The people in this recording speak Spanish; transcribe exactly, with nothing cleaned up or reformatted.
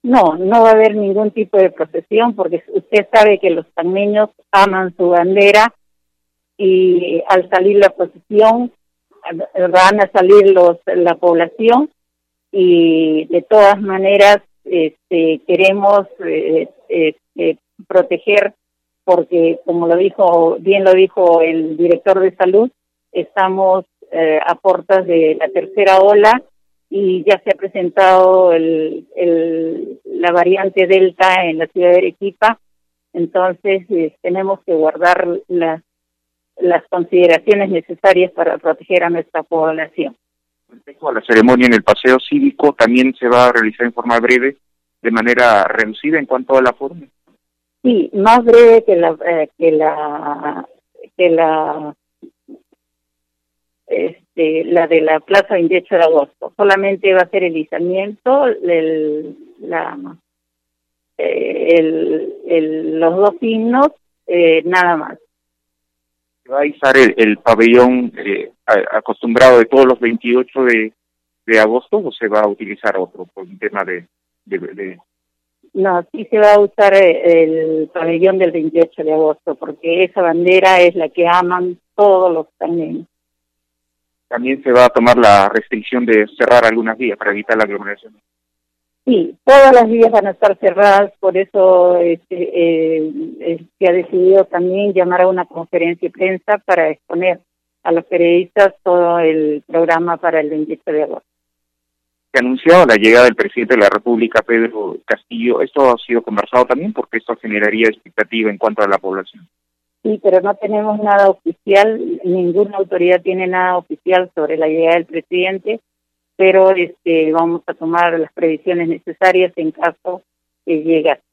No, no va a haber ningún tipo de procesión porque usted sabe que los panameños aman su bandera y al salir la procesión van a salir los la población y de todas maneras este, queremos eh, eh, proteger porque como lo dijo bien lo dijo el director de salud, estamos eh, a puertas de la tercera ola y ya se ha presentado el, el, la variante Delta en la ciudad de Arequipa, entonces eh, tenemos que guardar las, las consideraciones necesarias para proteger a nuestra población. Respecto a la ceremonia en el paseo cívico, también se va a realizar en forma breve, de manera reducida en cuanto a la forma. Sí, más breve que la eh, que la que la este la de la Plaza veintiocho de agosto. Solamente va a ser el izamiento, el la eh, el, el los dos himnos, eh, nada más. ¿Va a izar el, el pabellón eh, acostumbrado de todos los veintiocho de, de agosto o se va a utilizar otro por un tema de, de, de... No, sí se va a usar el pabellón del veintiocho de agosto, porque esa bandera es la que aman todos los panameños. También se va a tomar la restricción de cerrar algunas vías para evitar la aglomeración. Sí, todas las vías van a estar cerradas, por eso este, eh, eh, se ha decidido también llamar a una conferencia de prensa para exponer a los periodistas todo el programa para el veintiocho de agosto. Se ha anunciado la llegada del presidente de la República, Pedro Castillo. ¿Esto ha sido conversado también? Porque esto generaría expectativa en cuanto a la población. Sí, pero no tenemos nada oficial, ninguna autoridad tiene nada oficial sobre la llegada del presidente, pero este vamos a tomar las previsiones necesarias en caso que llegue.